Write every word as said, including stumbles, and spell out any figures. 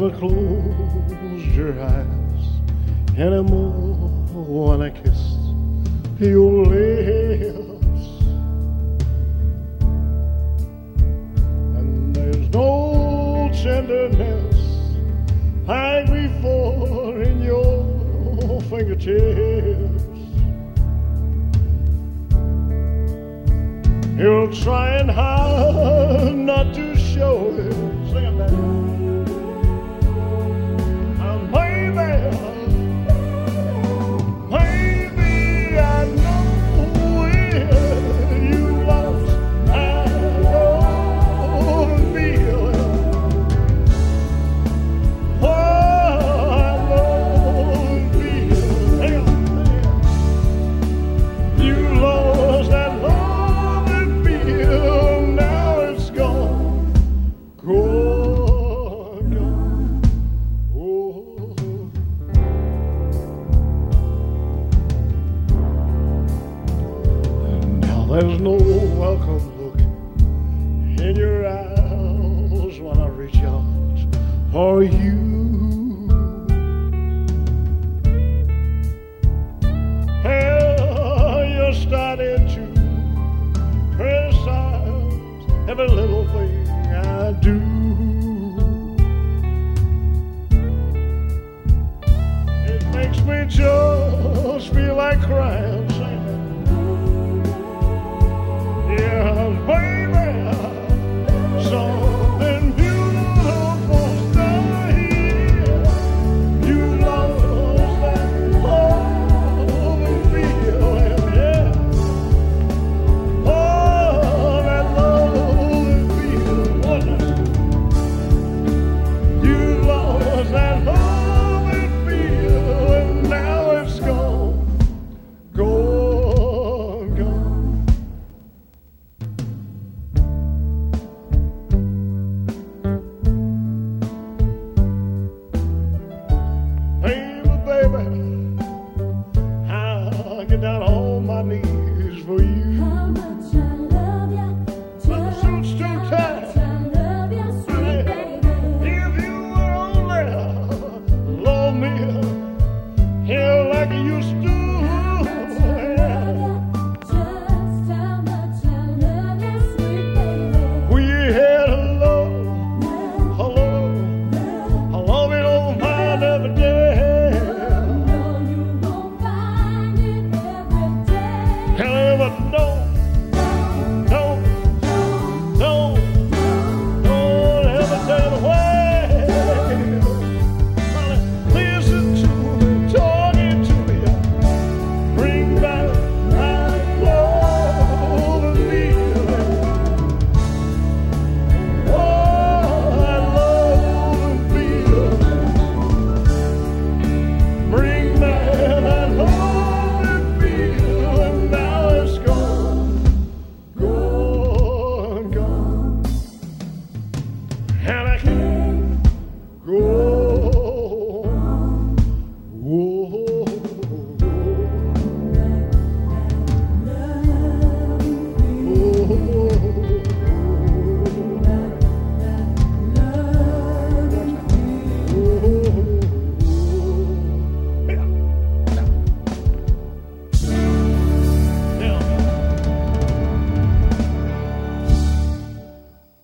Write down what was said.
never closed your eyes anymore when I kissed your lips. And there's no tenderness like before in your fingertips. You're trying hard not to show it. Sing it back. And maybe, maybe I know it. You lost that old feeling. Oh, I know feeling. Hang on, hang on. You lost that love. Now it's gone, gone, gone. Oh. And now there's no welcome look in your eyes when I reach out for you. Hell, you're starting to criticize every little thing I do. It makes me just feel like crying, saying, yeah.